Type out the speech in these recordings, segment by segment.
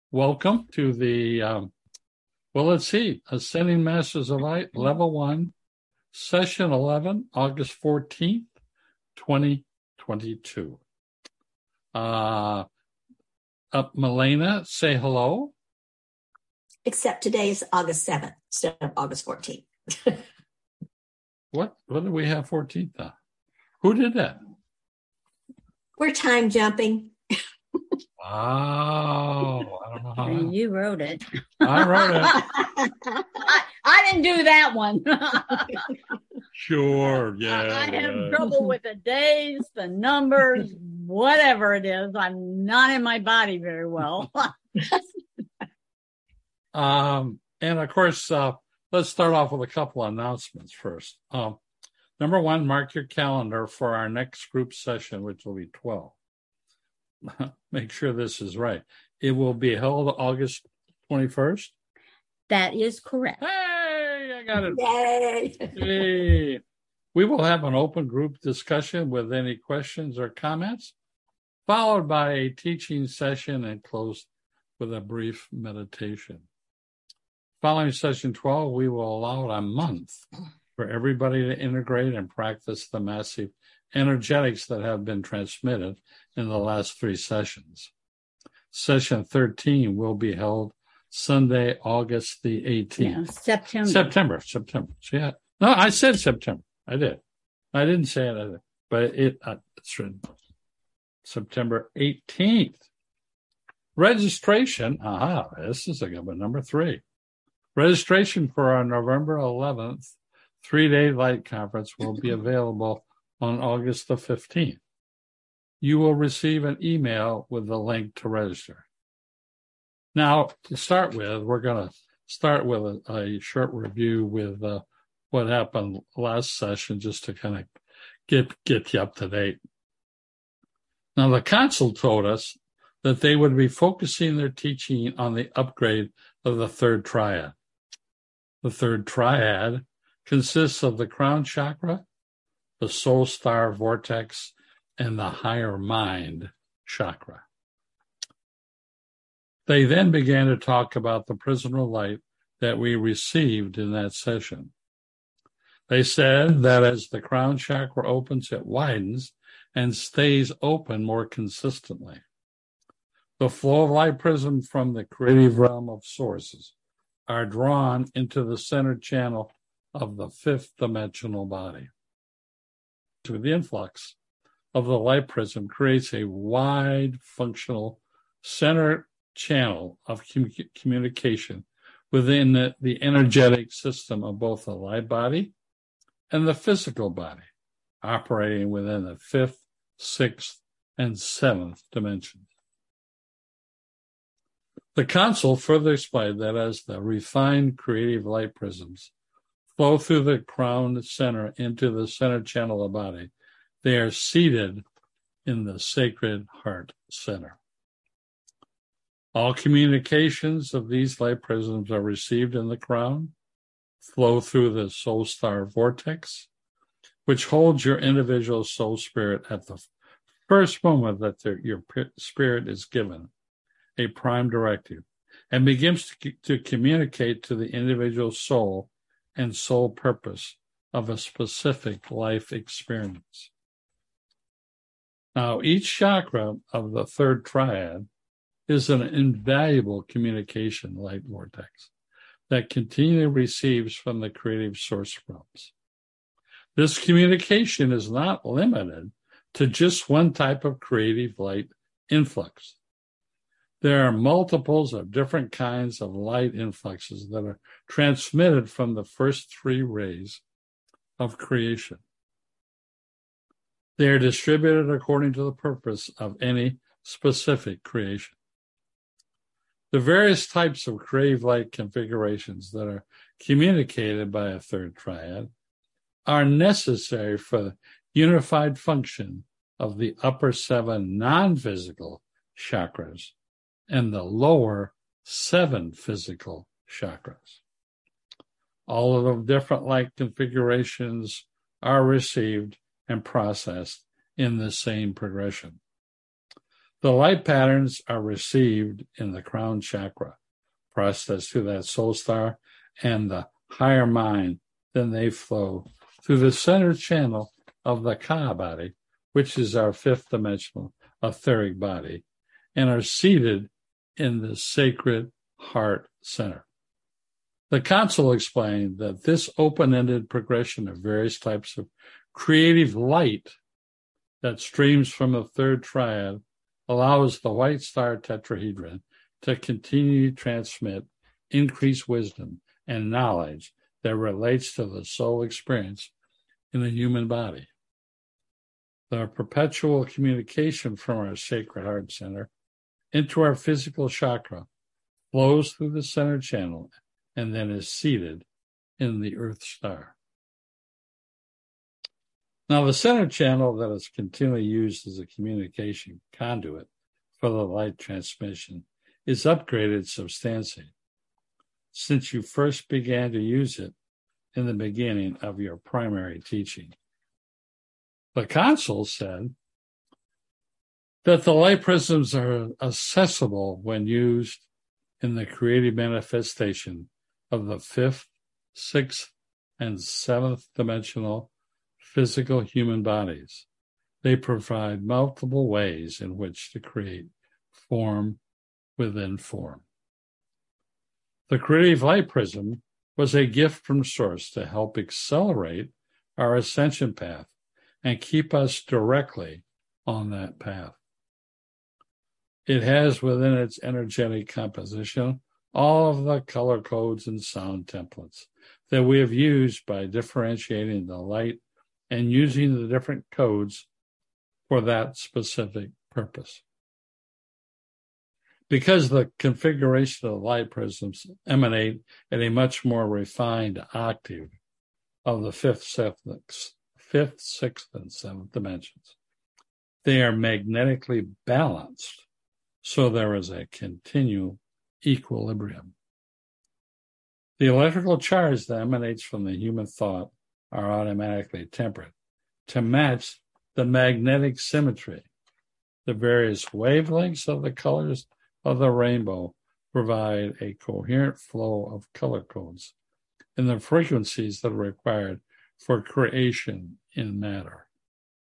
Welcome to the, Ascending Masters of Light, Level 1, Session 11, August 14th, 2022. Milena, say hello. Except today is August 7th instead of August 14th. What do we have 14th on? Who did that? We're time jumping. Oh, I don't know how. And you wrote it. I wrote it. I didn't do that one. Sure, yeah. I have trouble with the days, the numbers, whatever it is. I'm not in my body very well. And of course, let's start off with a couple of announcements first. Number one, mark your calendar for our next group session, which will be 12. Make sure this is right. It will be held August 21st. That is correct. Hey, I got it. Yay! Hey. We will have an open group discussion with any questions or comments, followed by a teaching session and closed with a brief meditation. Following session 12, we will allow a month for everybody to integrate and practice the massive energetics that have been transmitted in the last 3 sessions. Session 13 will be held Sunday, August the 18th. Yeah, September. So yeah. No, I said September. I did. I didn't say it either, but it's written. September 18th. Registration. This is a good one. Number 3. Registration for our November 11th 3-day light conference will be available on August the 15th. You will receive an email with the link to register. Now, to start with, we're going to start with a short review with what happened last session, just to kind of get you up to date. Now, the council told us that they would be focusing their teaching on the upgrade of the third triad. The third triad consists of the crown chakra, the soul star vortex, and the higher mind chakra. They then began to talk about the prism of light that we received in that session. They said that as the crown chakra opens, it widens and stays open more consistently. The flow of light prism from the creative realm of sources are drawn into the center channel of the 5th dimensional body. To the influx of the light prism creates a wide functional center channel of communication within the energetic system of both the light body and the physical body, operating within the 5th, 6th, and 7th dimensions. The council further explained that as the refined creative light prisms flow through the crown center into the center channel of the body, they are seated in the sacred heart center. All communications of these light prisms are received in the crown, flow through the soul star vortex, which holds your individual soul spirit at the first moment that your spirit is given a prime directive, and begins to communicate to the individual soul and soul purpose of a specific life experience. Now, each chakra of the third triad is an invaluable communication light vortex that continually receives from the creative source realms. This communication is not limited to just one type of creative light influx. There are multiples of different kinds of light influxes that are transmitted from the first 3 rays of creation. They are distributed according to the purpose of any specific creation. The various types of creative light configurations that are communicated by a third triad are necessary for the unified function of the upper 7 non-physical chakras and the lower 7 physical chakras. All of the different light configurations are received and processed in the same progression. The light patterns are received in the crown chakra, processed through that soul star and the higher mind. Then they flow through the center channel of the Ka body, which is our fifth dimensional etheric body, and are seated in the sacred heart center. The council explained that this open-ended progression of various types of creative light that streams from the third triad allows the white star tetrahedron to continue to transmit increased wisdom and knowledge that relates to the soul experience in the human body. The perpetual communication from our sacred heart center into our physical chakra flows through the center channel and then is seated in the earth star. Now, the center channel that is continually used as a communication conduit for the light transmission is upgraded substantially since you first began to use it in the beginning of your primary teaching. The council said that the light prisms are accessible when used in the creative manifestation of the fifth, sixth, and seventh dimensional physical human bodies. They provide multiple ways in which to create form within form. The creative light prism was a gift from Source to help accelerate our ascension path and keep us directly on that path. It has within its energetic composition all of the color codes and sound templates that we have used by differentiating the light and using the different codes for that specific purpose. Because the configuration of the light prisms emanate at a much more refined octave of the fifth, sixth, and seventh dimensions, they are magnetically balanced, so there is a continual equilibrium. The electrical charge that emanates from the human thought are automatically tempered to match the magnetic symmetry. The various wavelengths of the colors of the rainbow provide a coherent flow of color codes in the frequencies that are required for creation in matter.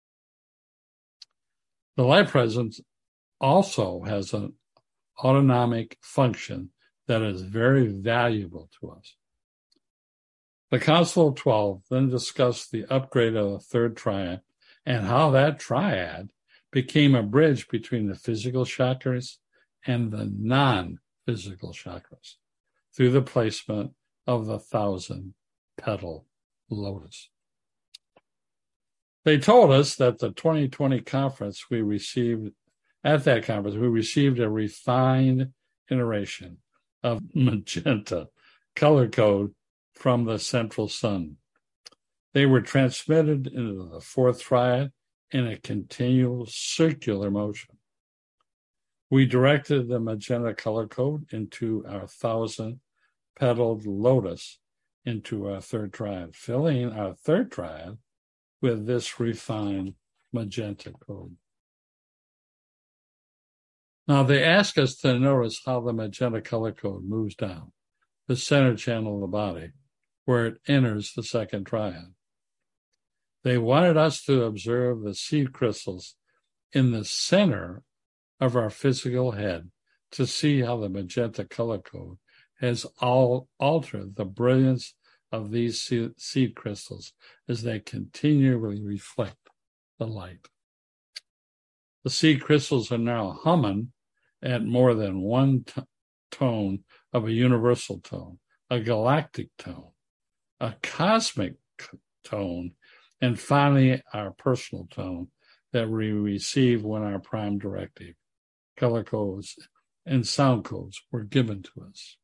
The light presence also has an autonomic function that is very valuable to us. The Council of 12 then discussed the upgrade of the third triad and how that triad became a bridge between the physical chakras and the non-physical chakras through the placement of the 1,000-petal lotus. They told us that the 2020 conference we received a refined iteration of magenta color code from the central sun. They were transmitted into the fourth triad in a continual circular motion. We directed the magenta color code into our 1,000-petaled lotus into our third triad, filling our third triad with this refined magenta code. Now, they ask us to notice how the magenta color code moves down the center channel of the body, where it enters the second triad. They wanted us to observe the seed crystals in the center of our physical head to see how the magenta color code has altered the brilliance of these seed crystals as they continually reflect the light. The seed crystals are now humming at more than one tone of a universal tone, a galactic tone, a cosmic tone, and finally our personal tone that we receive when our prime directive, color codes, and sound codes were given to us.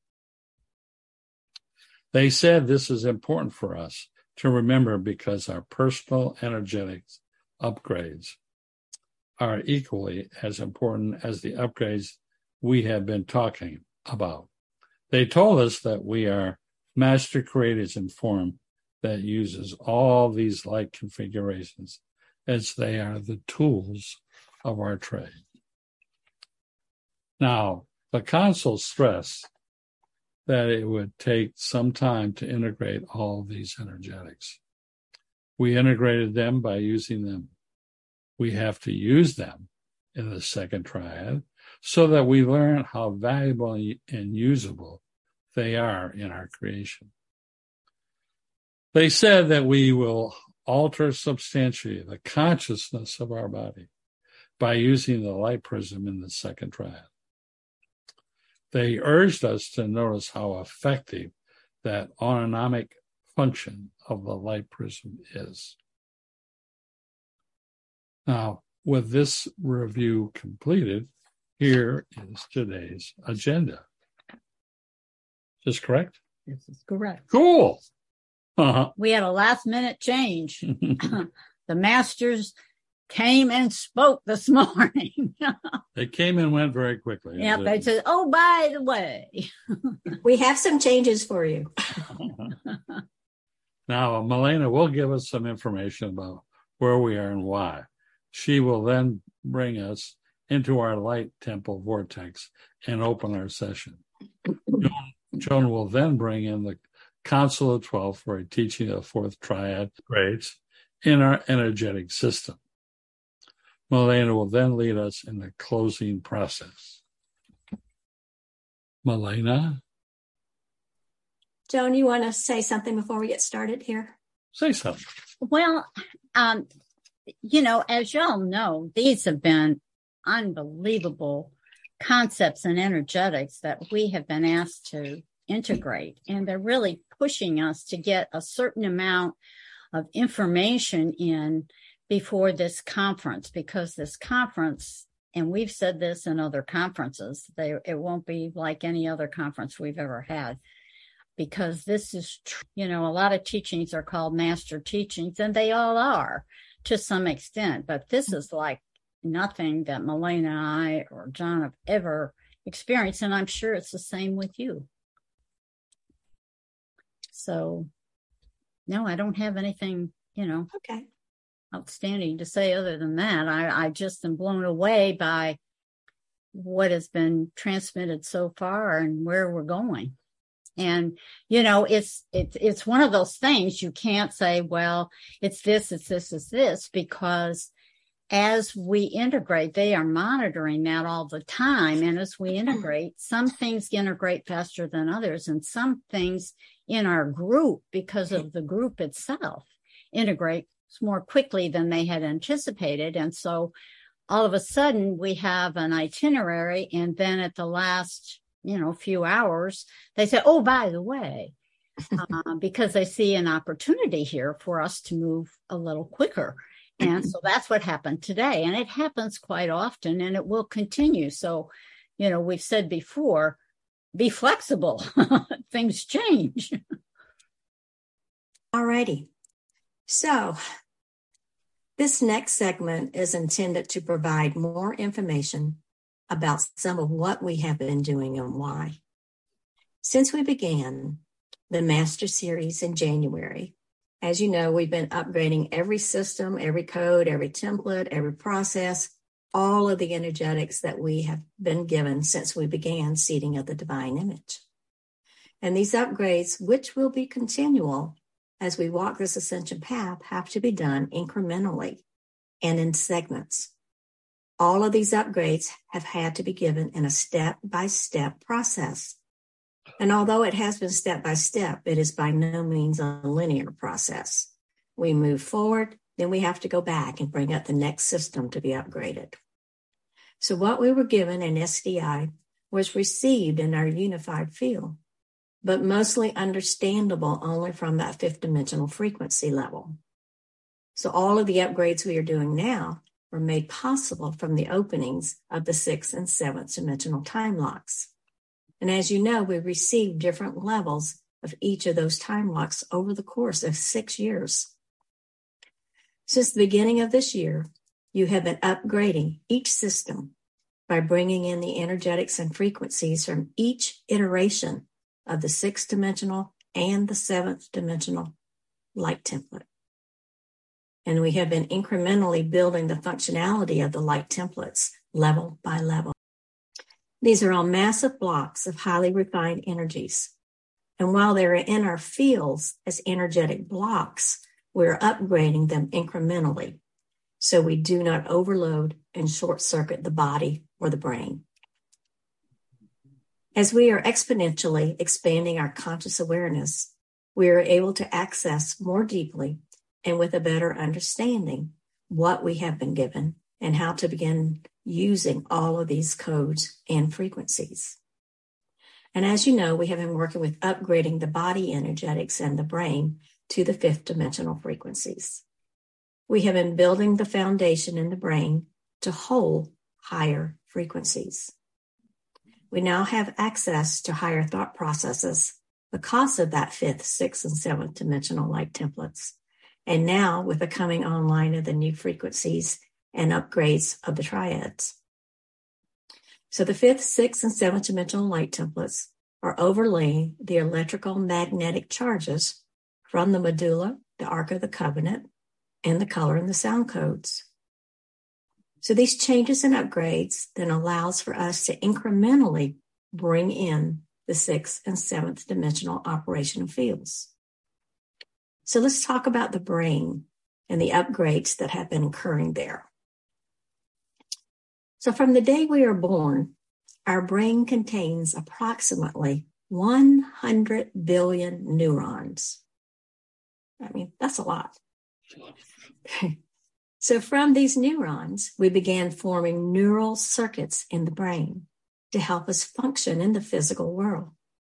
They said this is important for us to remember because our personal energetics upgrades are equally as important as the upgrades we have been talking about. They told us that we are master creators in form that uses all these light configurations as they are the tools of our trade. Now, the council stressed that it would take some time to integrate all these energetics. We integrated them by using them. We have to use them in the second triad so that we learn how valuable and usable they are in our creation. They said that we will alter substantially the consciousness of our body by using the light prism in the second triad. They urged us to notice how effective that autonomic function of the light prism is. Now, with this review completed, here is today's agenda. Is this correct? This is correct. Cool. Uh-huh. We had a last minute change. The masters came and spoke this morning. They came and went very quickly. Yep, they said, oh, by the way. We have some changes for you. Now, Milena will give us some information about where we are and why. She will then bring us into our light temple vortex and open our session. Joan will then bring in the Council of 12 for a teaching of fourth triad grades in our energetic system. Milena will then lead us in the closing process. Milena? Joan, you want to say something before we get started here? Say something. Well, as y'all know, these have been unbelievable concepts and energetics that we have been asked to integrate. And they're really pushing us to get a certain amount of information in before this conference, because this conference, and we've said this in other conferences, it won't be like any other conference we've ever had, because this is, a lot of teachings are called master teachings, and they all are to some extent, but this is like nothing that Milena and I or John have ever experienced, and I'm sure it's the same with you. So, no, I don't have anything, Okay. outstanding to say other than that. I just am blown away by what has been transmitted so far and where we're going. And, it's one of those things you can't say, well, it's this, because as we integrate, they are monitoring that all the time. And as we integrate, some things integrate faster than others, and some things in our group, because of the group itself, integrate more quickly than they had anticipated. And so all of a sudden we have an itinerary, and then at the last, few hours, they say, oh, by the way, because they see an opportunity here for us to move a little quicker. And so that's what happened today. And it happens quite often, and it will continue. So, we've said before, be flexible. Things change. All righty. So this next segment is intended to provide more information about some of what we have been doing and why. Since we began the Master Series in January, as you know, we've been upgrading every system, every code, every template, every process, all of the energetics that we have been given since we began Seeding of the Divine Image. And these upgrades, which will be continual as we walk this ascension path, have to be done incrementally and in segments. All of these upgrades have had to be given in a step-by-step process. And although it has been step-by-step, it is by no means a linear process. We move forward, then we have to go back and bring up the next system to be upgraded. So what we were given in SDI was received in our unified field, but mostly understandable only from that fifth dimensional frequency level. So all of the upgrades we are doing now were made possible from the openings of the sixth and seventh dimensional time locks. And as you know, we received different levels of each of those time locks over the course of 6 years. Since the beginning of this year, you have been upgrading each system by bringing in the energetics and frequencies from each iteration of the sixth dimensional and the seventh dimensional light template. And we have been incrementally building the functionality of the light templates level by level. These are all massive blocks of highly refined energies. And while they're in our fields as energetic blocks, we're upgrading them incrementally so we do not overload and short circuit the body or the brain. As we are exponentially expanding our conscious awareness, we are able to access more deeply and with a better understanding what we have been given and how to begin using all of these codes and frequencies. And as you know, we have been working with upgrading the body energetics and the brain to the fifth dimensional frequencies. We have been building the foundation in the brain to hold higher frequencies. We now have access to higher thought processes because of that fifth, sixth, and seventh dimensional light templates. And now with the coming online of the new frequencies and upgrades of the triads. So the fifth, sixth, and seventh dimensional light templates are overlaying the electrical magnetic charges from the medulla, the Ark of the Covenant, and the color and the sound codes. So these changes and upgrades then allows for us to incrementally bring in the sixth and seventh dimensional operational fields. So let's talk about the brain and the upgrades that have been occurring there. So from the day we are born, our brain contains approximately 100 billion neurons. I mean, that's a lot. So from these neurons, we began forming neural circuits in the brain to help us function in the physical world.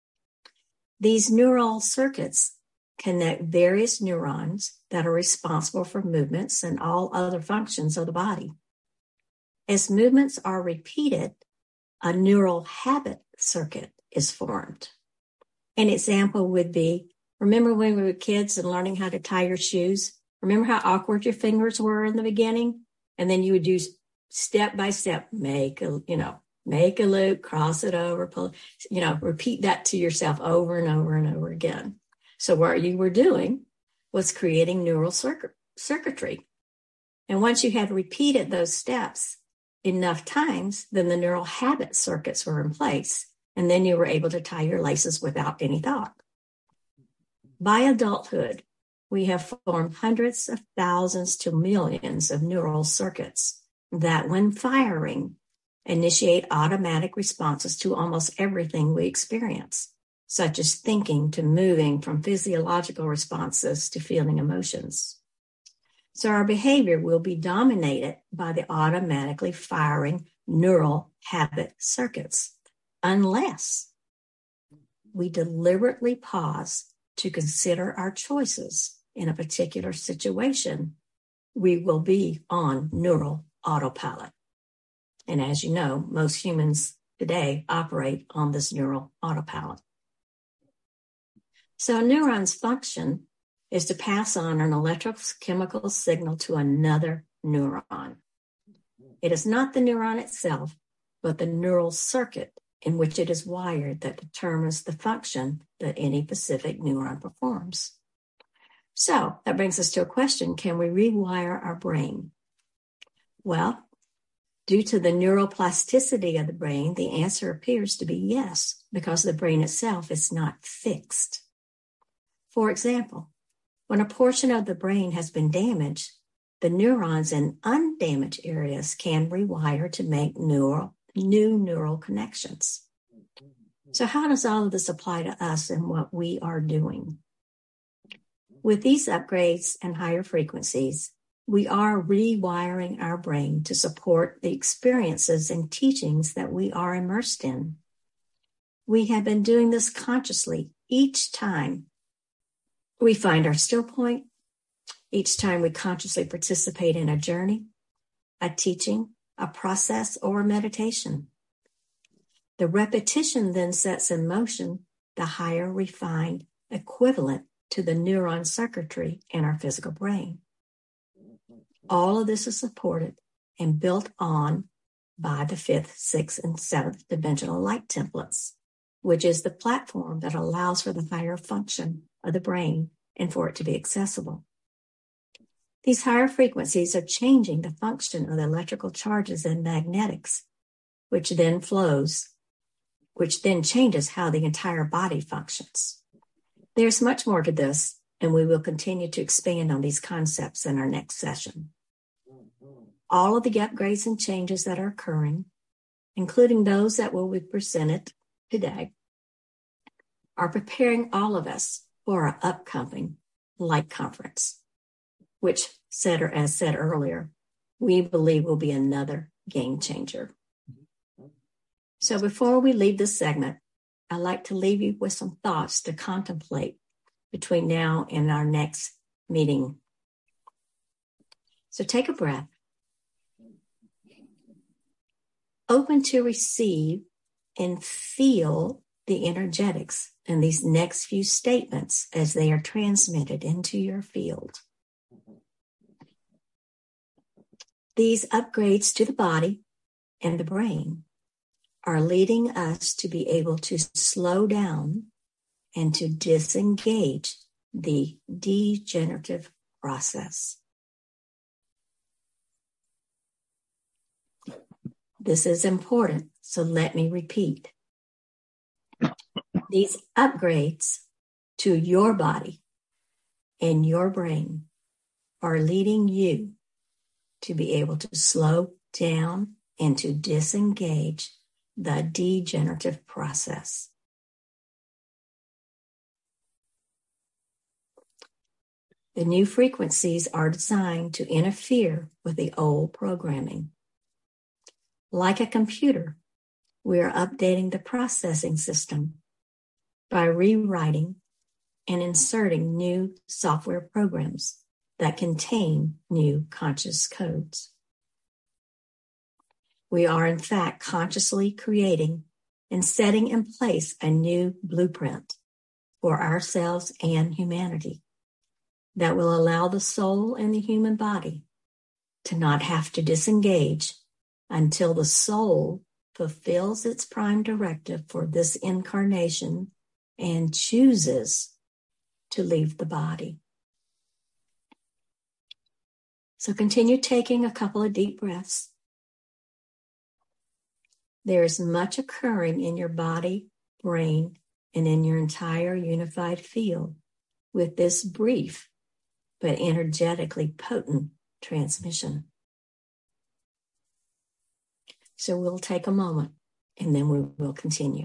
These neural circuits connect various neurons that are responsible for movements and all other functions of the body. As movements are repeated, a neural habit circuit is formed. An example would be, remember when we were kids and learning how to tie your shoes? Remember how awkward your fingers were in the beginning? And then you would do step by step, make a loop, cross it over, pull, repeat that to yourself over and over and over again. So what you were doing was creating neural circuitry. And once you had repeated those steps enough times, then the neural habit circuits were in place. And then you were able to tie your laces without any thought. By adulthood, we have formed hundreds of thousands to millions of neural circuits that, when firing, initiate automatic responses to almost everything we experience, such as thinking to moving, from physiological responses to feeling emotions. So our behavior will be dominated by the automatically firing neural habit circuits, unless we deliberately pause to consider our choices in a particular situation. We will be on neural autopilot. And as you know, most humans today operate on this neural autopilot. So a neuron's function is to pass on an electrochemical signal to another neuron. It is not the neuron itself, but the neural circuit in which it is wired that determines the function that any specific neuron performs. So that brings us to a question: can we rewire our brain? Well, due to the neuroplasticity of the brain, the answer appears to be yes, because the brain itself is not fixed. For example, when a portion of the brain has been damaged, the neurons in undamaged areas can rewire to make new neural connections. So how does all of this apply to us and what we are doing? With these upgrades and higher frequencies, we are rewiring our brain to support the experiences and teachings that we are immersed in. We have been doing this consciously each time we find our still point, each time we consciously participate in a journey, a teaching, a process, or a meditation. The repetition then sets in motion the higher refined equivalent to the neuron circuitry in our physical brain. All of this is supported and built on by the fifth, sixth, and seventh dimensional light templates, which is the platform that allows for the higher function of the brain and for it to be accessible. These higher frequencies are changing the function of the electrical charges and magnetics, which then flows which then changes how the entire body functions. There's much more to this, and we will continue to expand on these concepts in our next session. All of the upgrades and changes that are occurring, including those that will be presented today, are preparing all of us for our upcoming Light Conference, which, as said earlier, we believe will be another game changer. So before we leave this segment, I'd like to leave you with some thoughts to contemplate between now and our next meeting. So take a breath. Open to receive and feel the energetics in these next few statements as they are transmitted into your field. These upgrades to the body and the brain are leading us to be able to slow down and to disengage the degenerative process. This is important, so let me repeat. These upgrades to your body and your brain are leading you to be able to slow down and to disengage the degenerative process. The new frequencies are designed to interfere with the old programming. Like a computer, we are updating the processing system by rewriting and inserting new software programs that contain new conscious codes. We are, in fact, consciously creating and setting in place a new blueprint for ourselves and humanity that will allow the soul and the human body to not have to disengage until the soul fulfills its prime directive for this incarnation and chooses to leave the body. So continue taking a couple of deep breaths. There is much occurring in your body, brain, and in your entire unified field with this brief but energetically potent transmission. So we'll take a moment and then we will continue.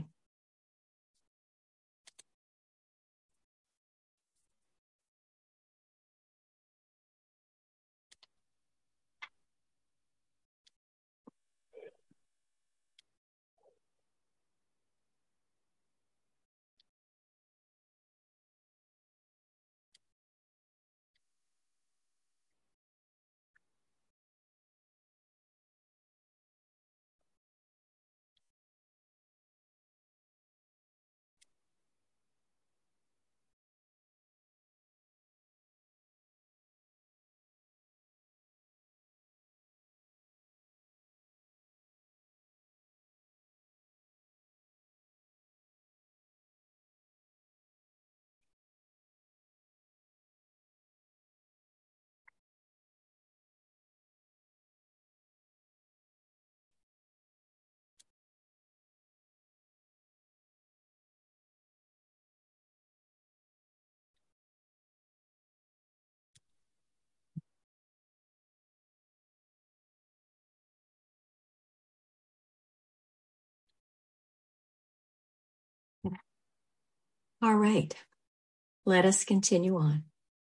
All right, let us continue on.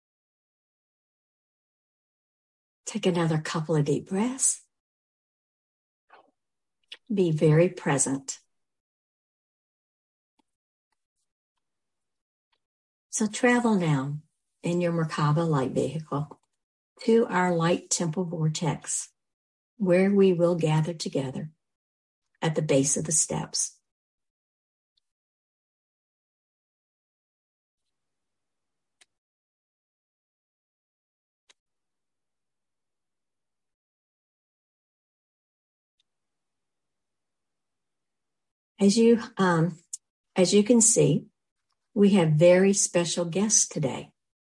Take another couple of deep breaths. Be very present. So travel now in your Merkaba light vehicle to our light temple vortex, where we will gather together at the base of the steps. As you can see, we have very special guests today.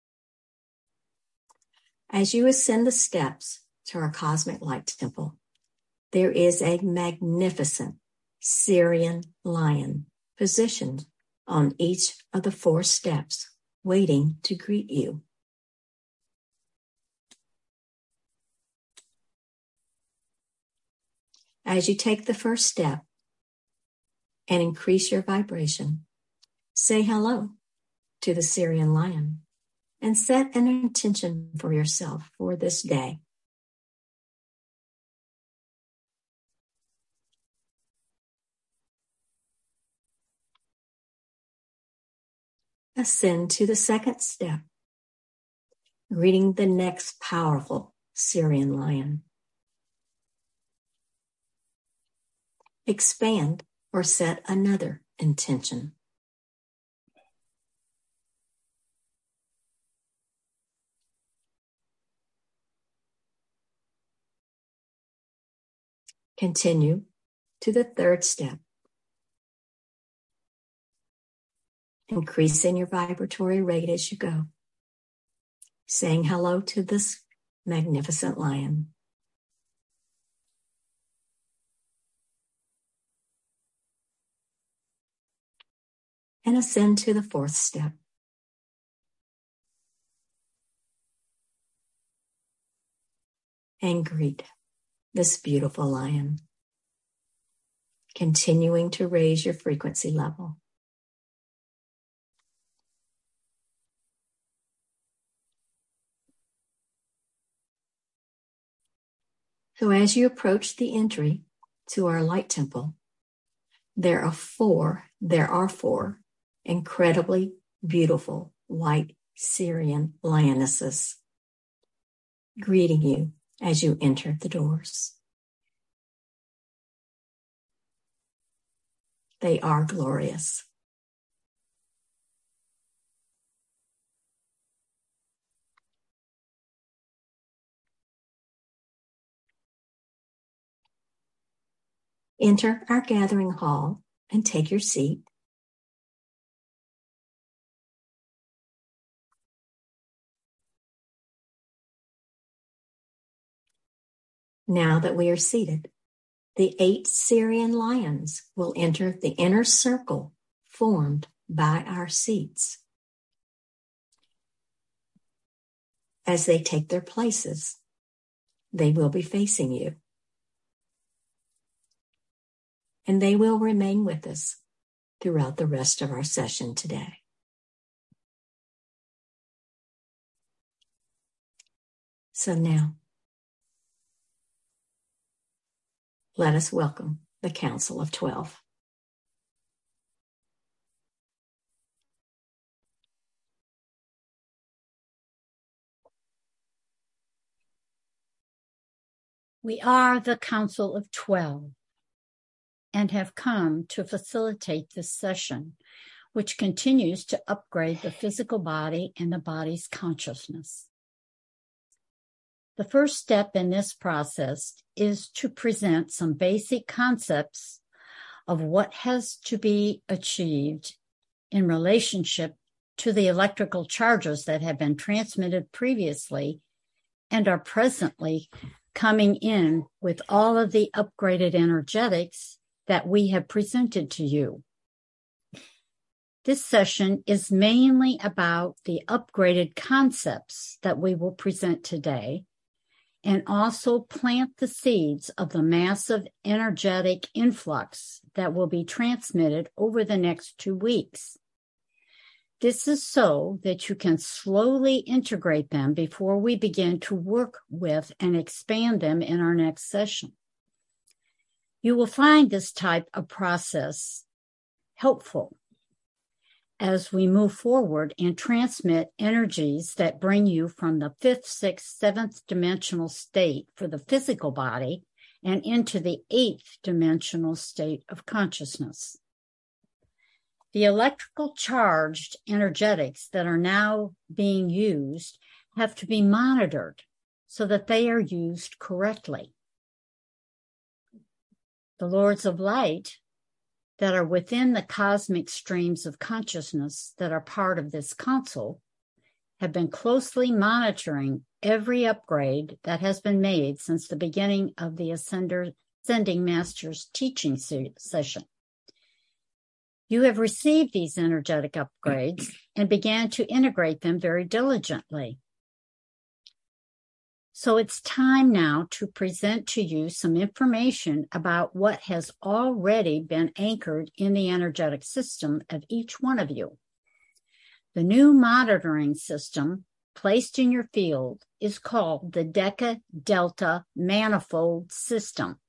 As you ascend the steps to our cosmic light temple, there is a magnificent Syrian lion positioned on each of the 4 steps, waiting to greet you. As you take the first step and increase your vibration, say hello to the Syrian lion and set an intention for yourself for this day. Ascend to the second step, greeting the next powerful Syrian lion. Expand or set another intention. Continue to the third step, increasing your vibratory rate as you go, saying hello to this magnificent lion. And ascend to the fourth step. And greet this beautiful lion, continuing to raise your frequency level. So as you approach the entry to our light temple, there are four incredibly beautiful white Syrian lionesses greeting you as you enter the doors. They are glorious. Enter our gathering hall and take your seat. Now that we are seated, the 8 Syrian lions will enter the inner circle formed by our seats. As they take their places, they will be facing you. And they will remain with us throughout the rest of our session today. So now, let us welcome the Council of 12. We are the Council of 12 and have come to facilitate this session, which continues to upgrade the physical body and the body's consciousness. The first step in this process is to present some basic concepts of what has to be achieved in relationship to the electrical charges that have been transmitted previously and are presently coming in with all of the upgraded energetics that we have presented to you. This session is mainly about the upgraded concepts that we will present today, and also plant the seeds of the massive energetic influx that will be transmitted over the next 2 weeks. This is so that you can slowly integrate them before we begin to work with and expand them in our next session. You will find this type of process helpful as we move forward and transmit energies that bring you from the 5th, 6th, 7th dimensional state for the physical body and into the 8th dimensional state of consciousness. The electrical charged energetics that are now being used have to be monitored so that they are used correctly. The Lords of Light that are within the cosmic streams of consciousness that are part of this council have been closely monitoring every upgrade that has been made since the beginning of the Ascender Ascending Master's teaching session. You have received these energetic upgrades and began to integrate them very diligently. So it's time now to present to you some information about what has already been anchored in the energetic system of each one of you. The new monitoring system placed in your field is called the Deca-Delta Manifold System.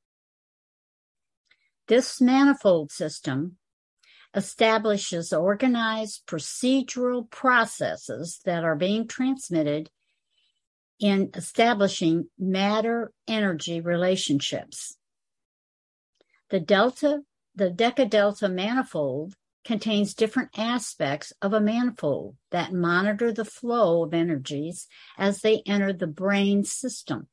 This manifold system establishes organized procedural processes that are being transmitted in establishing matter-energy relationships. The Deca-Delta manifold contains different aspects of a manifold that monitor the flow of energies as they enter the brain system.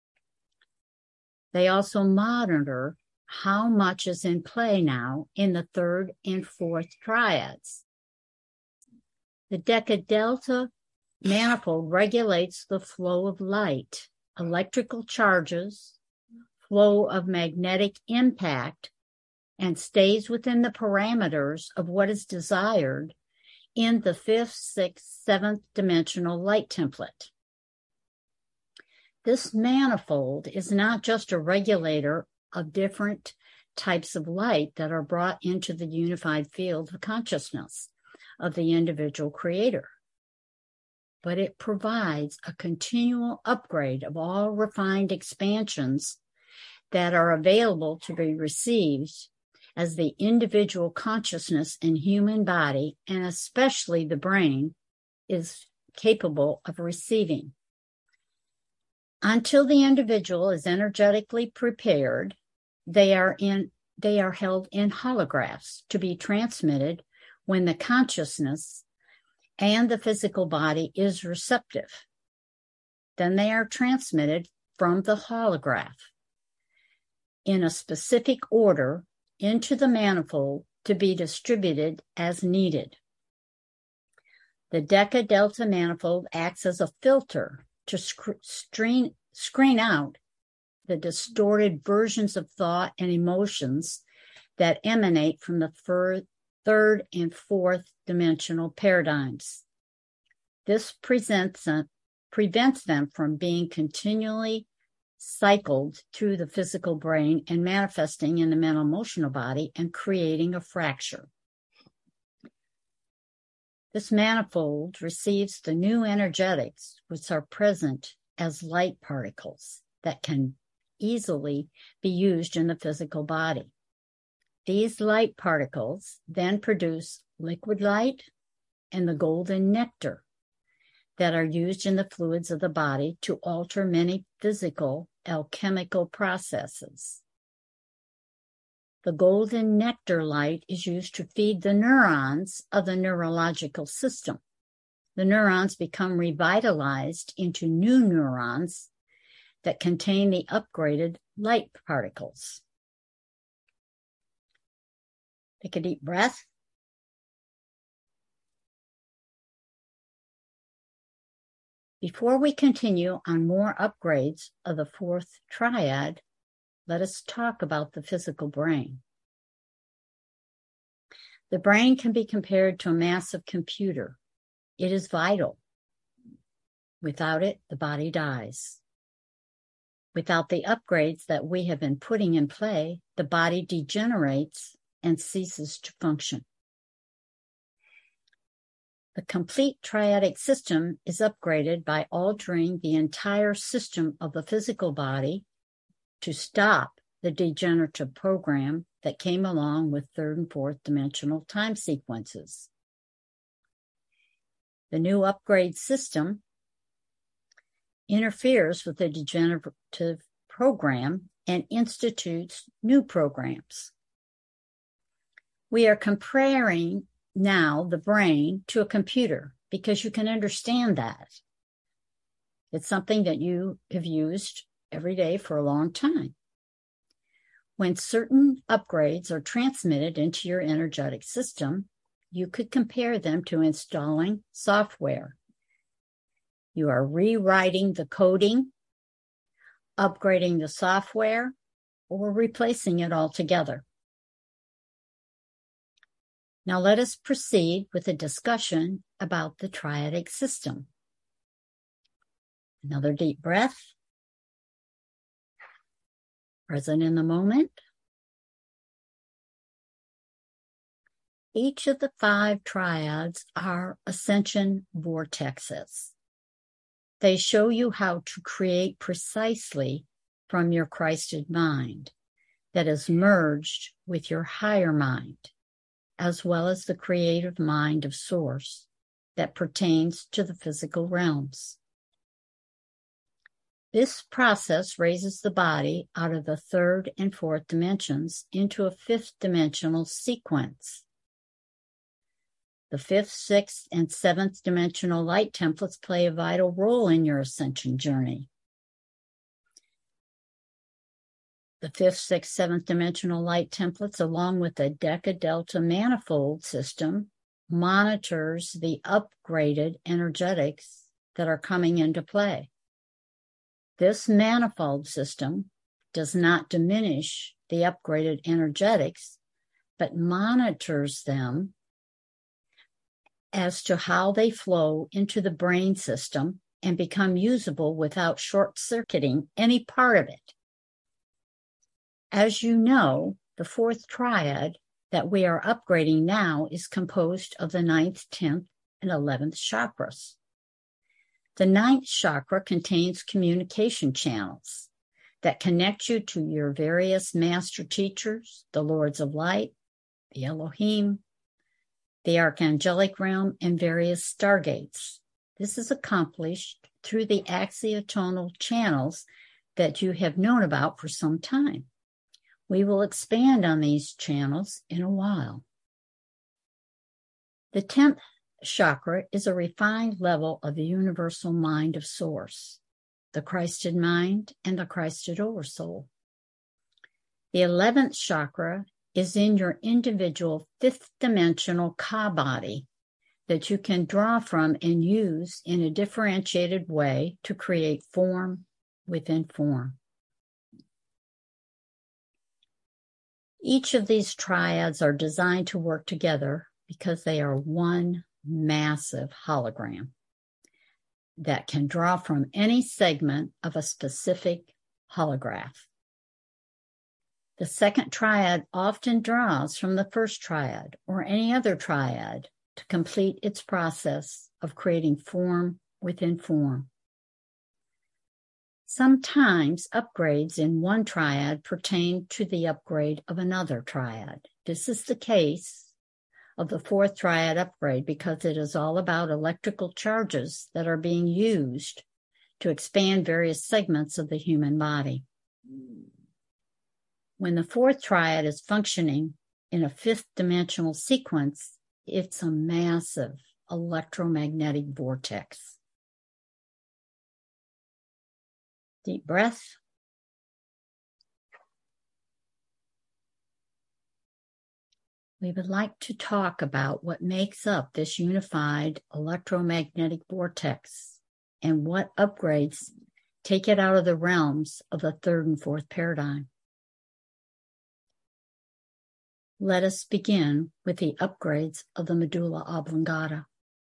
They also monitor how much is in play now in the third and fourth triads. The Deca-Delta manifold regulates the flow of light, electrical charges, flow of magnetic impact, and stays within the parameters of what is desired in the 5th, 6th, 7th dimensional light template. This manifold is not just a regulator of different types of light that are brought into the unified field of consciousness of the individual creator, but it provides a continual upgrade of all refined expansions that are available to be received as the individual consciousness and human body, and especially the brain, is capable of receiving. Until the individual is energetically prepared, they are held in holographs to be transmitted when the consciousness and the physical body is receptive. Then they are transmitted from the holograph in a specific order into the manifold to be distributed as needed. The Deca-Delta manifold acts as a filter to screen out the distorted versions of thought and emotions that emanate from the third and fourth dimensional paradigms. This prevents them from being continually cycled through the physical brain and manifesting in the mental emotional body and creating a fracture. This manifold receives the new energetics which are present as light particles that can easily be used in the physical body. These light particles then produce liquid light and the golden nectar that are used in the fluids of the body to alter many physical alchemical processes. The golden nectar light is used to feed the neurons of the neurological system. The neurons become revitalized into new neurons that contain the upgraded light particles. Take a deep breath. Before we continue on more upgrades of the fourth triad, let us talk about the physical brain. The brain can be compared to a massive computer. It is vital. Without it, the body dies. Without the upgrades that we have been putting in play, the body degenerates and ceases to function. The complete triadic system is upgraded by altering the entire system of the physical body to stop the degenerative program that came along with third and fourth dimensional time sequences. The new upgrade system interferes with the degenerative program and institutes new programs. We are comparing now the brain to a computer because you can understand that. It's something that you have used every day for a long time. When certain upgrades are transmitted into your energetic system, you could compare them to installing software. You are rewriting the coding, upgrading the software, or replacing it altogether. Now let us proceed with a discussion about the triadic system. Another deep breath. Present in the moment. Each of the 5 triads are ascension vortexes. They show you how to create precisely from your Christed mind that is merged with your higher mind, as well as the creative mind of Source that pertains to the physical realms. This process raises the body out of the 3rd and 4th dimensions into a 5th dimensional sequence. The 5th, 6th, and 7th dimensional light templates play a vital role in your ascension journey. The 5th, 6th, 7th dimensional light templates, along with the Deca Delta manifold system, monitors the upgraded energetics that are coming into play. This manifold system does not diminish the upgraded energetics, but monitors them as to how they flow into the brain system and become usable without short-circuiting any part of it. As you know, the 4th triad that we are upgrading now is composed of the 9th, 10th, and 11th chakras. The 9th chakra contains communication channels that connect you to your various master teachers, the Lords of Light, the Elohim, the archangelic realm, and various stargates. This is accomplished through the axiotonal channels that you have known about for some time. We will expand on these channels in a while. The 10th chakra is a refined level of the universal mind of Source, the Christed mind and the Christed oversoul. The 11th chakra is in your individual 5th dimensional Ka body that you can draw from and use in a differentiated way to create form within form. Each of these triads are designed to work together because they are one massive hologram that can draw from any segment of a specific holograph. The 2nd triad often draws from the 1st triad or any other triad to complete its process of creating form within form. Sometimes upgrades in one triad pertain to the upgrade of another triad. This is the case of the 4th triad upgrade because it is all about electrical charges that are being used to expand various segments of the human body. When the 4th triad is functioning in a 5th dimensional sequence, it's a massive electromagnetic vortex. Deep breath. We would like to talk about what makes up this unified electromagnetic vortex and what upgrades take it out of the realms of the 3rd and 4th paradigm. Let us begin with the upgrades of the medulla oblongata.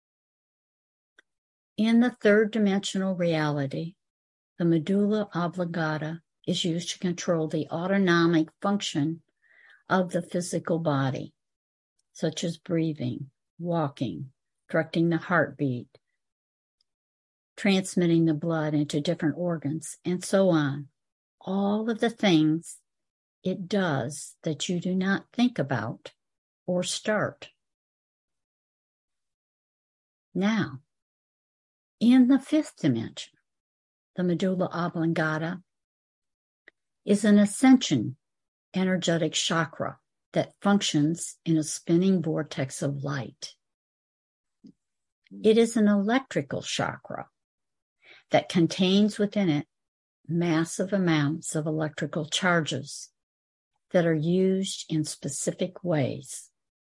In the 3rd dimensional reality, the medulla oblongata is used to control the autonomic function of the physical body, such as breathing, walking, directing the heartbeat, transmitting the blood into different organs, and so on. All of the things it does that you do not think about or start. Now, in the 5th dimension, the medulla oblongata is an ascension energetic chakra that functions in a spinning vortex of light. It is an electrical chakra that contains within it massive amounts of electrical charges that are used in specific ways.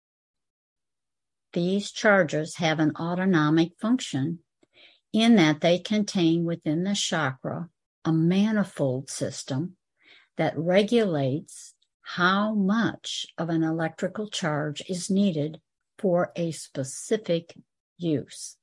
These charges have an autonomic function in that they contain within the chakra a manifold system that regulates how much of an electrical charge is needed for a specific use.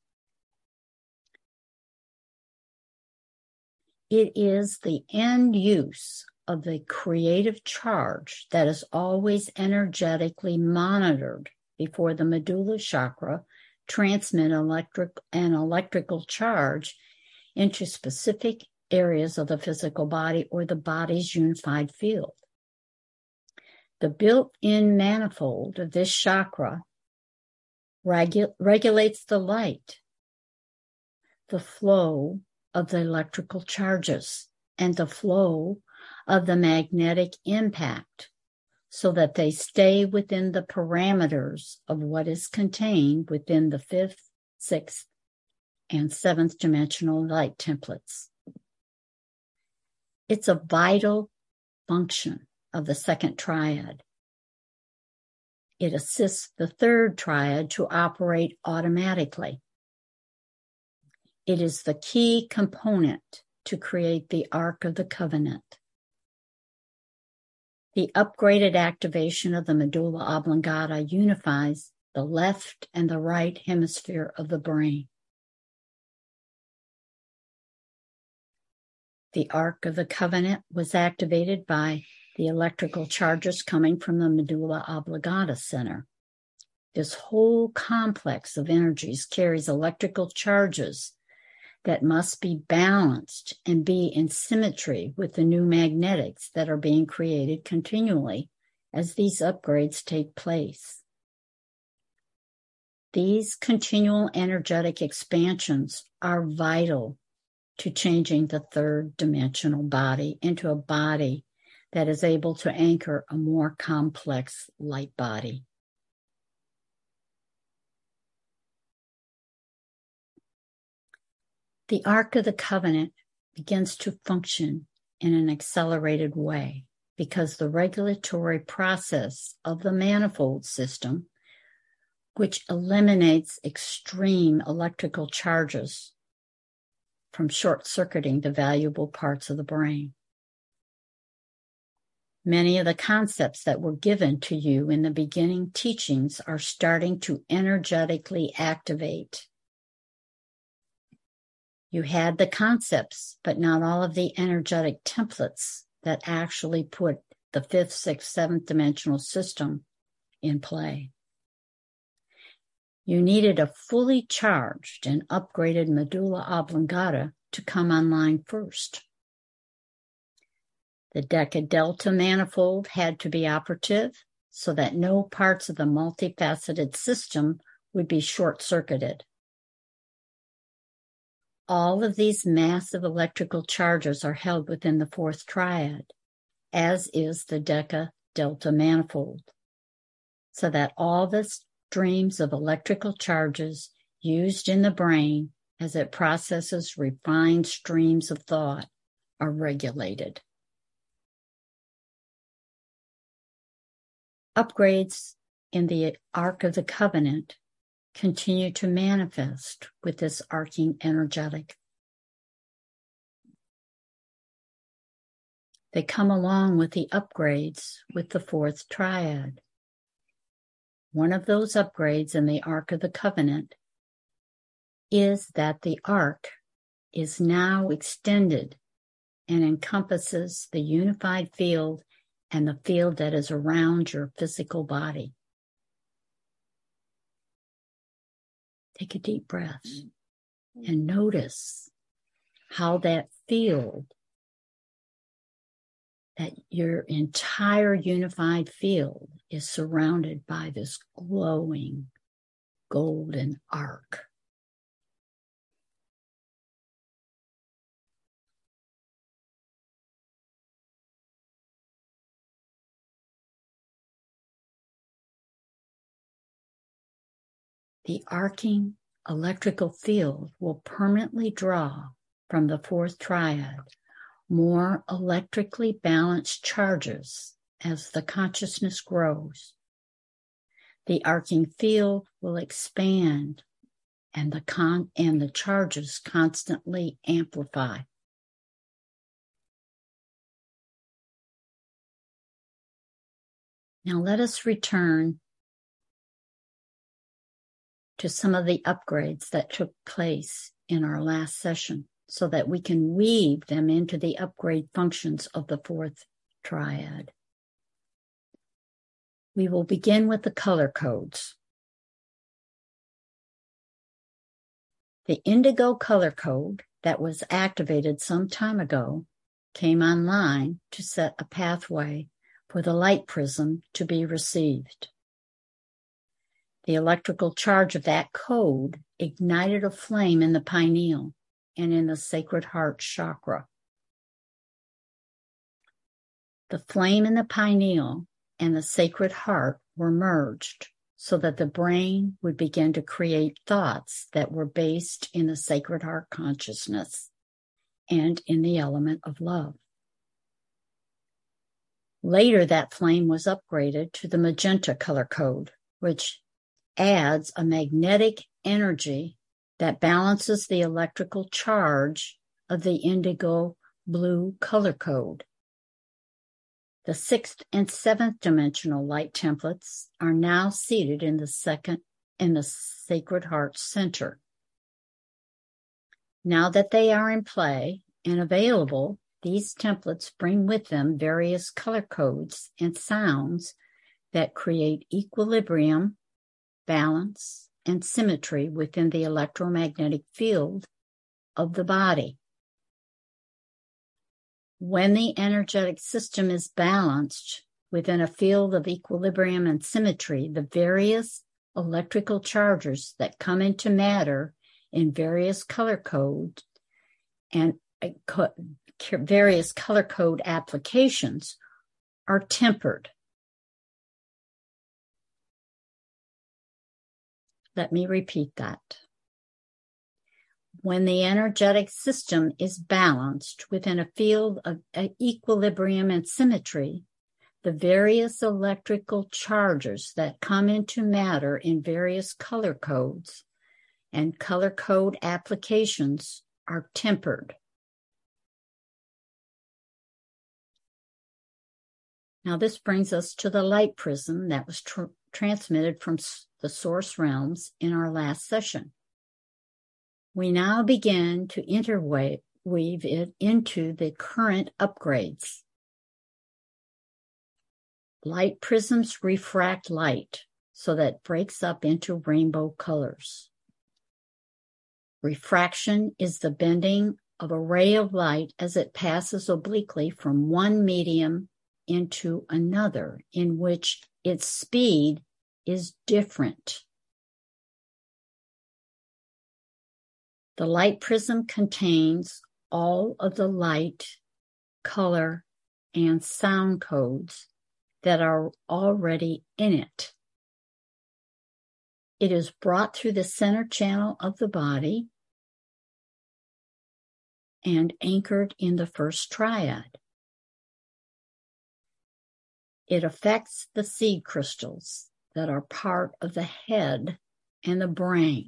It is the end use of the creative charge that is always energetically monitored before the medulla chakra transmit electrical charge into specific areas of the physical body or the body's unified field. The built-in manifold of this chakra regulates the light, the flow of the electrical charges, and the flow of the magnetic impact so that they stay within the parameters of what is contained within the 5th, 6th, and 7th dimensional light templates. It's a vital function of the second triad. It assists the third triad to operate automatically. It is the key component to create the Ark of the Covenant. The upgraded activation of the medulla oblongata unifies the left and the right hemisphere of the brain. The Ark of the Covenant was activated by the electrical charges coming from the medulla oblongata center. This whole complex of energies carries electrical charges that must be balanced and be in symmetry with the new magnetics that are being created continually as these upgrades take place. These continual energetic expansions are vital to changing the third dimensional body into a body that is able to anchor a more complex light body. The Ark of the Covenant begins to function in an accelerated way because the regulatory process of the manifold system, which eliminates extreme electrical charges from short-circuiting the valuable parts of the brain. Many of the concepts that were given to you in the beginning teachings are starting to energetically activate. You had the concepts, but not all of the energetic templates that actually put the 5th, 6th, 7th dimensional system in play. You needed a fully charged and upgraded medulla oblongata to come online first. The Deca Delta manifold had to be operative so that no parts of the multifaceted system would be short-circuited. All of these massive electrical charges are held within the 4th triad, as is the Deca Delta manifold, so that all the streams of electrical charges used in the brain as it processes refined streams of thought are regulated. Upgrades in the Ark of the Covenant continue to manifest with this arcing energetic. They come along with the upgrades with the 4th triad. One of those upgrades in the Ark of the Covenant is that the Ark is now extended and encompasses the unified field and the field that is around your physical body. Take a deep breath and notice how that field, that your entire unified field is surrounded by this glowing golden arc. The arcing electrical field will permanently draw from the 4th triad more electrically balanced charges as the consciousness grows. The arcing field will expand and the charges constantly amplify. Now let us return to some of the upgrades that took place in our last session so that we can weave them into the upgrade functions of the fourth triad. We will begin with the color codes. The indigo color code that was activated some time ago came online to set a pathway for the light prism to be received. The electrical charge of that code ignited a flame in the pineal and in the Sacred Heart chakra. The flame in the pineal and the Sacred Heart were merged so that the brain would begin to create thoughts that were based in the Sacred Heart consciousness and in the element of love. Later, that flame was upgraded to the magenta color code, which adds a magnetic energy that balances the electrical charge of the indigo blue color code. The 6th and 7th dimensional light templates are now seated in the Sacred Heart Center. Now that they are in play and available, these templates bring with them various color codes and sounds that create equilibrium, balance, and symmetry within the electromagnetic field of the body. When the energetic system is balanced within a field of equilibrium and symmetry, the various electrical charges that come into matter in various color codes and various color code applications are tempered. Let me repeat that. When the energetic system is balanced within a field of equilibrium and symmetry, the various electrical charges that come into matter in various color codes and color code applications are tempered. Now this brings us to the light prism that was transmitted from the source realms in our last session. We now begin to interweave it into the current upgrades. Light prisms refract light so that it breaks up into rainbow colors. Refraction is the bending of a ray of light as it passes obliquely from one medium into another, in which its speed is different. The light prism contains all of the light, color, and sound codes that are already in it. It is brought through the center channel of the body and anchored in the first triad. It affects the seed crystals that are part of the head and the brain.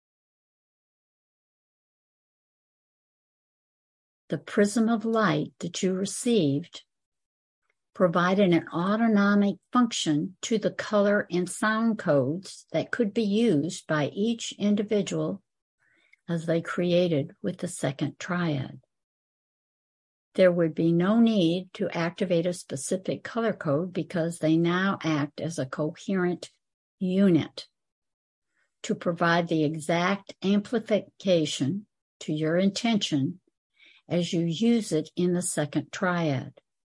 The prism of light that you received provided an autonomic function to the color and sound codes that could be used by each individual as they created with the second triad. There would be no need to activate a specific color code because they now act as a coherent unit to provide the exact amplification to your intention as you use it in the second triad.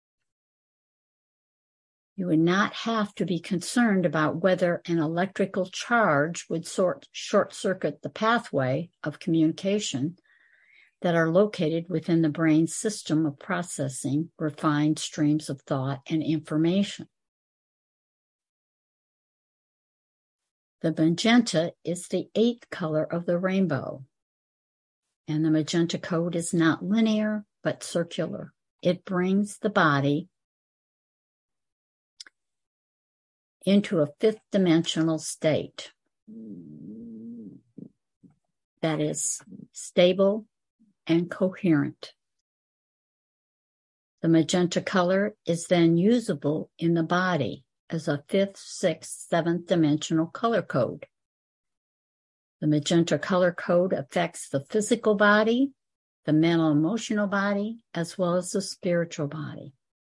You would not have to be concerned about whether an electrical charge would short-circuit the pathway of communication that are located within the brain's system of processing refined streams of thought and information. The magenta is the 8th color of the rainbow, and the magenta code is not linear but circular. It brings the body into a 5th dimensional state that is stable and coherent. The magenta color is then usable in the body as a fifth, sixth, seventh dimensional color code. The magenta color code affects the physical body, the mental emotional body, as well as the spiritual body.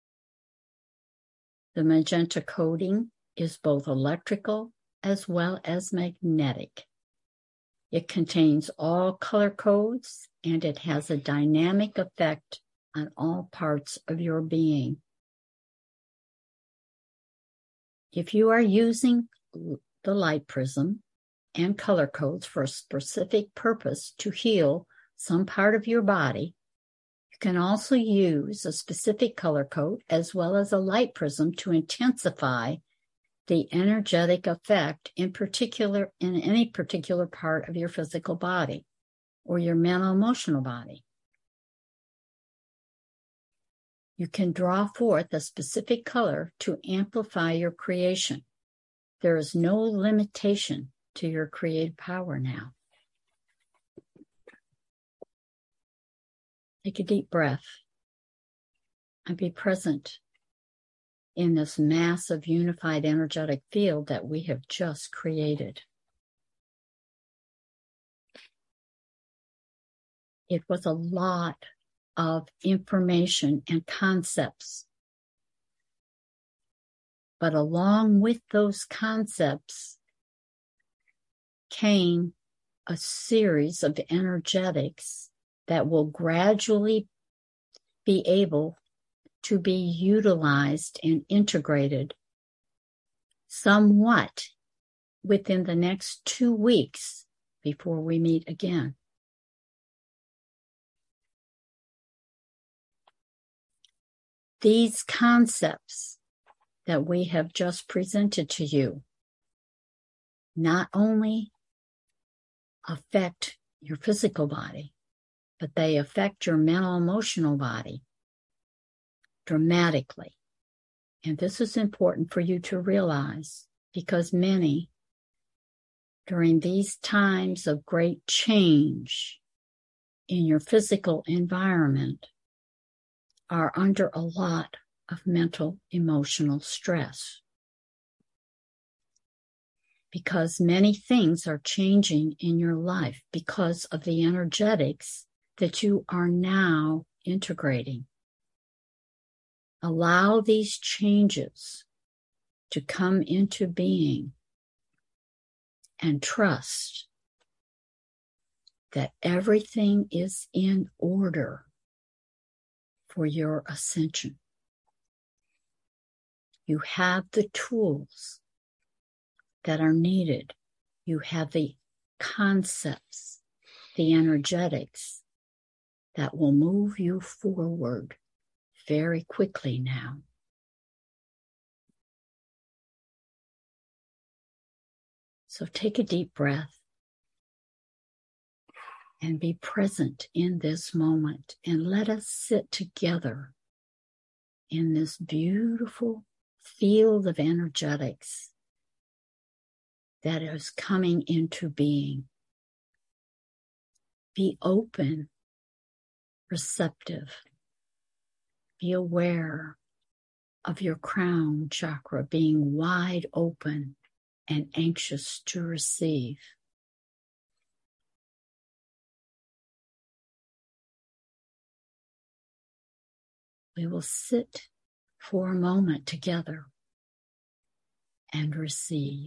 The magenta coding is both electrical as well as magnetic. It contains all color codes and it has a dynamic effect on all parts of your being. If you are using the light prism and color codes for a specific purpose to heal some part of your body, you can also use a specific color code as well as a light prism to intensify the energetic effect in any particular part of your physical body or your mental emotional body. You can draw forth a specific color to amplify your creation. There is no limitation to your creative power now. Take a deep breath and be present in this massive unified energetic field that we have just created. It was a lot of information and concepts. But along with those concepts came a series of energetics that will gradually be able to be utilized and integrated somewhat within the next 2 weeks before we meet again. These concepts that we have just presented to you not only affect your physical body, but they affect your mental emotional body dramatically. And this is important for you to realize because many, during these times of great change in your physical environment, are under a lot of mental emotional stress. Because many things are changing in your life because of the energetics that you are now integrating. Allow these changes to come into being and trust that everything is in order for your ascension. You have the tools that are needed. You have the concepts, the energetics that will move you forward very quickly now. So take a deep breath and be present in this moment and let us sit together in this beautiful field of energetics that is coming into being. Be open, receptive. Be aware of your crown chakra being wide open and anxious to receive. We will sit for a moment together and receive.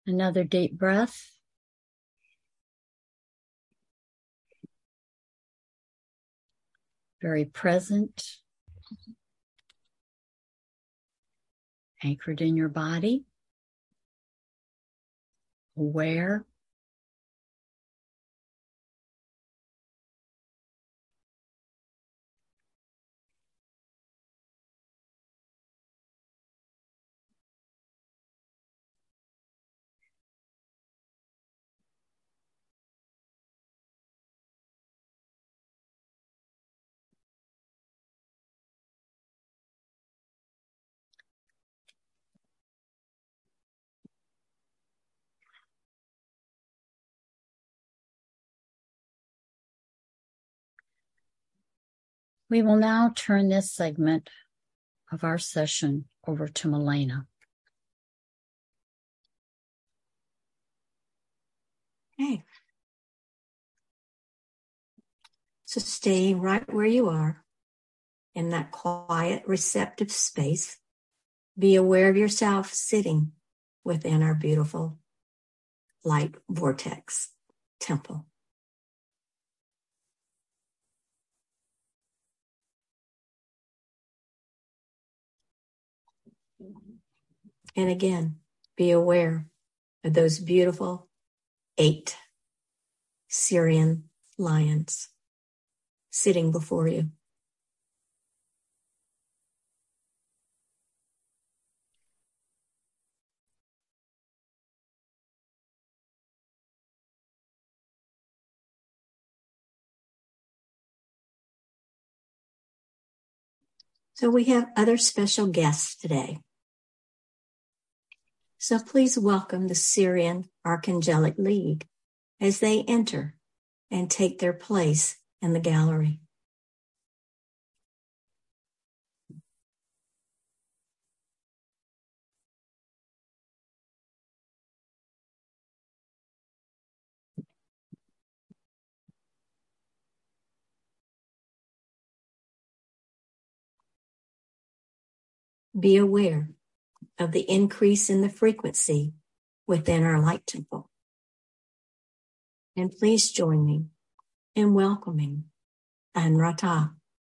Another deep breath. Very present. Anchored in your body. Aware. We will now turn this segment of our session over to Milena. Okay. So stay right where you are in that quiet, receptive space. Be aware of yourself sitting within our beautiful light vortex temple. And again, be aware of those beautiful 8 Sirian lions sitting before you. So we have other special guests today. So please welcome the Sirian Archangelic League as they enter and take their place in the gallery. Be aware of the increase in the frequency within our light temple. And please join me in welcoming Anrata.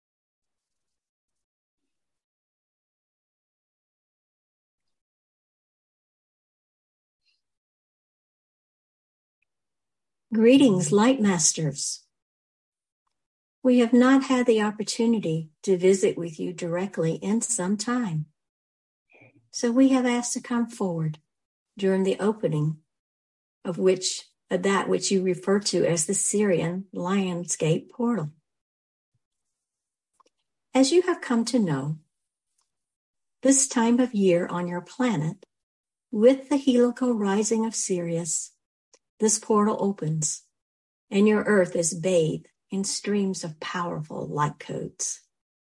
Greetings, Light Masters. We have not had the opportunity to visit with you directly in some time. So we have asked to come forward during the opening of that which you refer to as the Sirian Lionsgate Portal. As you have come to know, this time of year on your planet, with the heliacal rising of Sirius, this portal opens and your earth is bathed in streams of powerful light codes.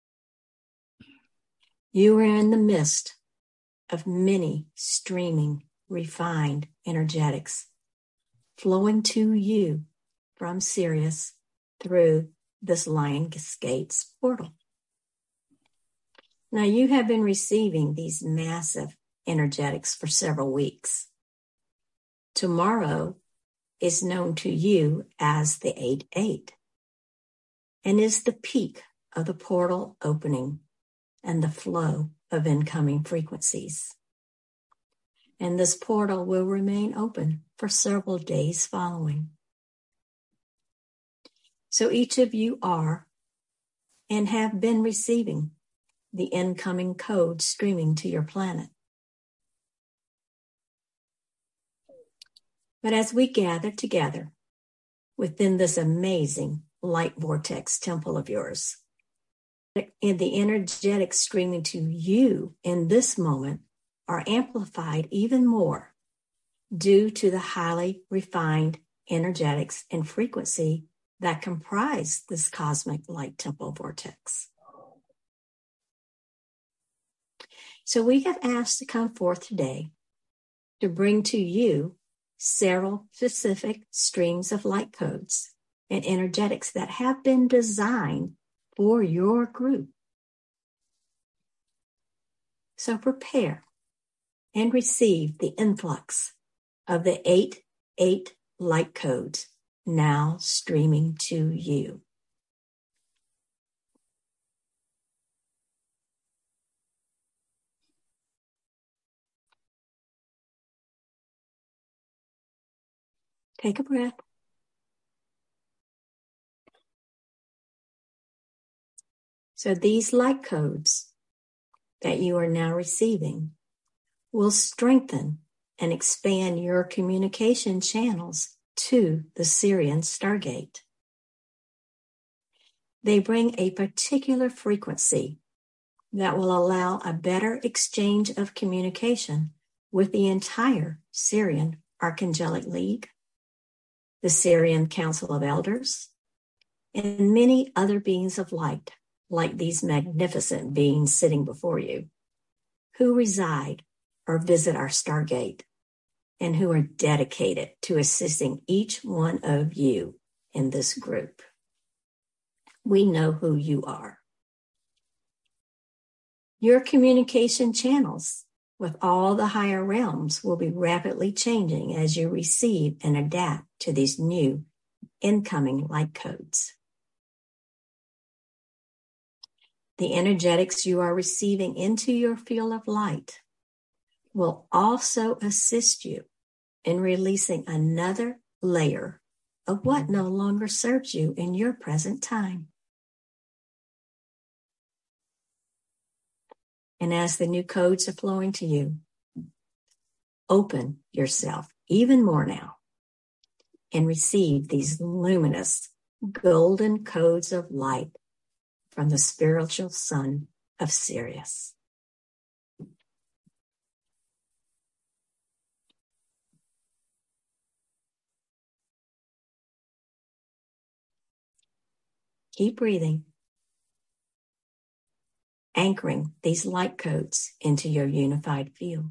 You are in the midst of many streaming, refined energetics flowing to you from Sirius through this Lionsgate's portal. Now, you have been receiving these massive energetics for several weeks. Tomorrow is known to you as the 8-8 and is the peak of the portal opening and the flow of incoming frequencies. And this portal will remain open for several days following. So each of you are and have been receiving the incoming code streaming to your planet. But as we gather together within this amazing light vortex temple of yours, and the energetics streaming to you in this moment are amplified even more due to the highly refined energetics and frequency that comprise this cosmic light temple vortex. So we have asked to come forth today to bring to you several specific streams of light codes and energetics that have been designed for your group. So prepare and receive the influx of the 8 light codes now streaming to you. Take a breath. So these light codes that you are now receiving will strengthen and expand your communication channels to the Sirian Stargate. They bring a particular frequency that will allow a better exchange of communication with the entire Sirian Archangelic League, the Sirian Council of Elders, and many other beings of light, like these magnificent beings sitting before you, who reside or visit our Stargate and who are dedicated to assisting each one of you in this group. We know who you are. Your communication channels with all the higher realms will be rapidly changing as you receive and adapt to these new incoming light codes. The energetics you are receiving into your field of light will also assist you in releasing another layer of what no longer serves you in your present time. And as the new codes are flowing to you, open yourself even more now and receive these luminous golden codes of light from the spiritual sun of Sirius. Keep breathing, anchoring these light codes into your unified field.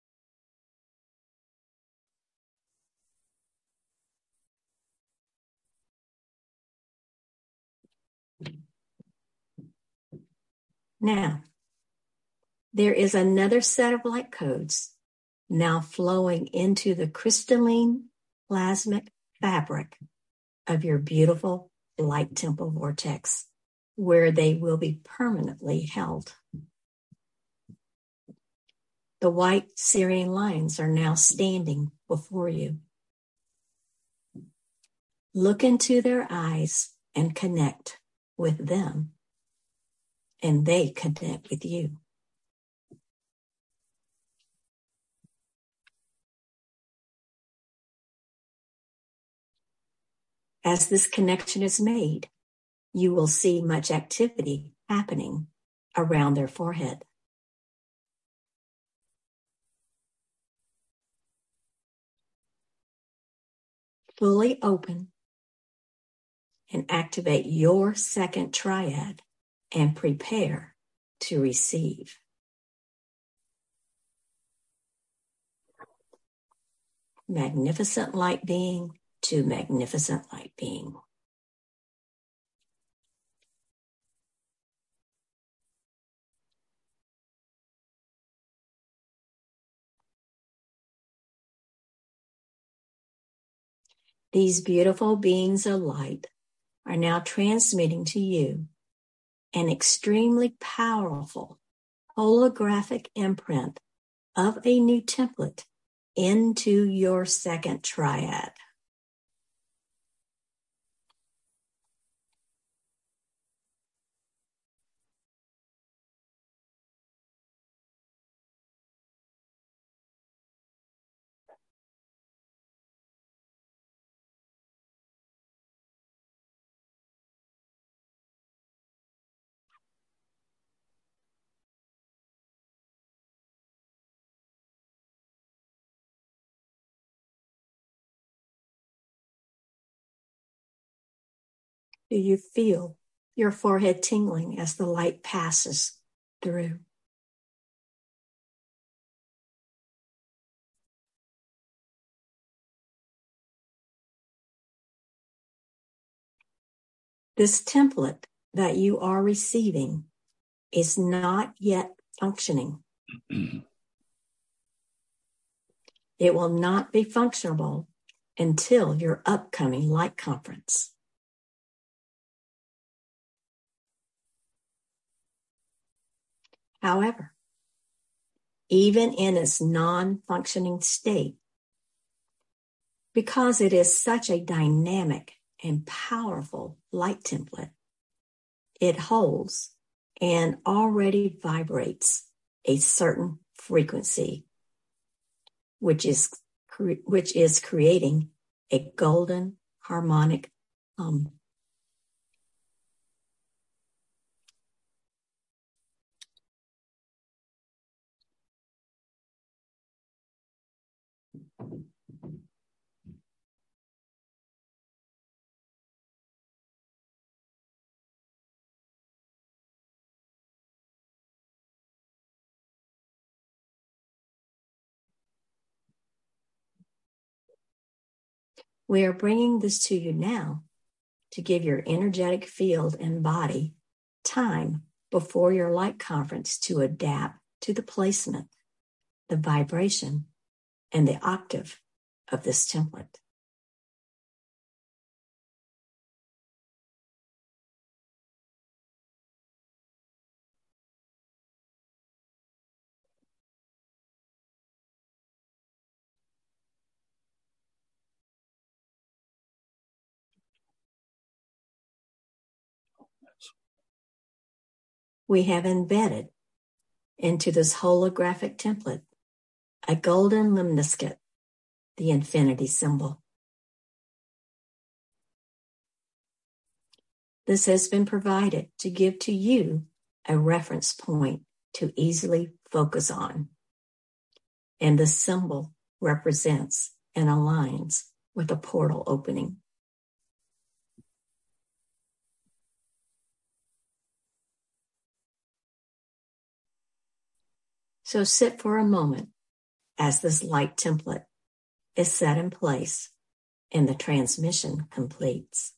Now, there is another set of light codes now flowing into the crystalline plasmic fabric of your beautiful light temple vortex, where they will be permanently held. The white Sirian lines are now standing before you. Look into their eyes and connect with them, and they connect with you. As this connection is made, you will see much activity happening around their forehead. Fully open and activate your second triad and prepare to receive. Magnificent light being to magnificent light being. These beautiful beings of light are now transmitting to you an extremely powerful holographic imprint of a new template into your second triad. Do you feel your forehead tingling as the light passes through? This template that you are receiving is not yet functioning. It will not be functional until your upcoming light conference. However, even in its non-functioning state, because it is such a dynamic and powerful light template, it holds and already vibrates a certain frequency, which is creating a golden harmonic hum. We are bringing this to you now to give your energetic field and body time before your light conference to adapt to the placement, the vibration, and the octave of this template. We have embedded into this holographic template a golden lemniscate, the infinity symbol. This has been provided to give to you a reference point to easily focus on. And the symbol represents and aligns with a portal opening. So sit for a moment as this light template is set in place and the transmission completes.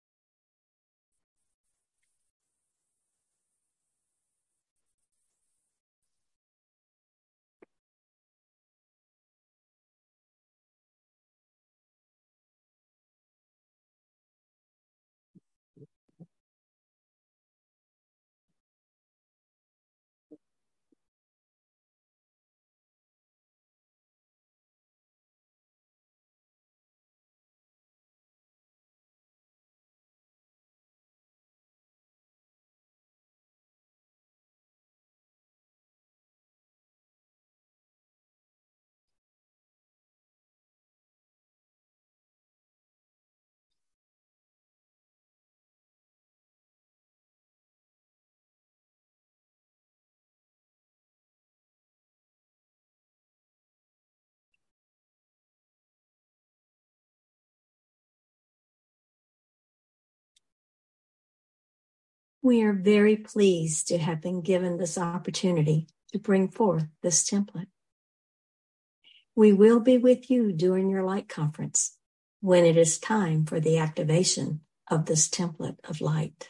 We are very pleased to have been given this opportunity to bring forth this template. We will be with you during your light conference when it is time for the activation of this template of light.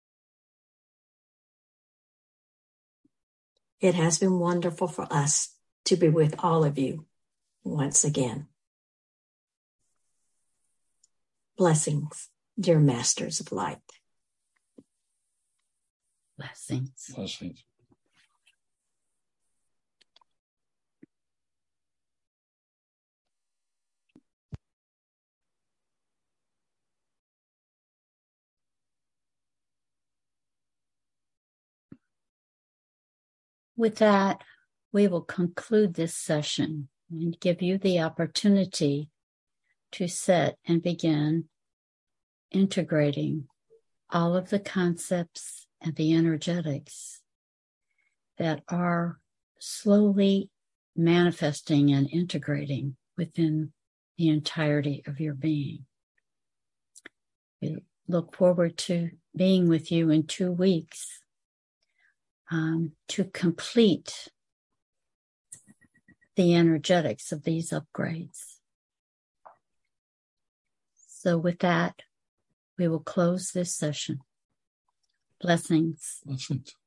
It has been wonderful for us to be with all of you once again. Blessings, dear masters of light. Blessings. Blessings. With that, we will conclude this session and give you the opportunity to sit and begin integrating all of the concepts and the energetics that are slowly manifesting and integrating within the entirety of your being. We look forward to being with you in 2 weeks to complete the energetics of these upgrades. So with that, we will close this session. Blessings. Blessings.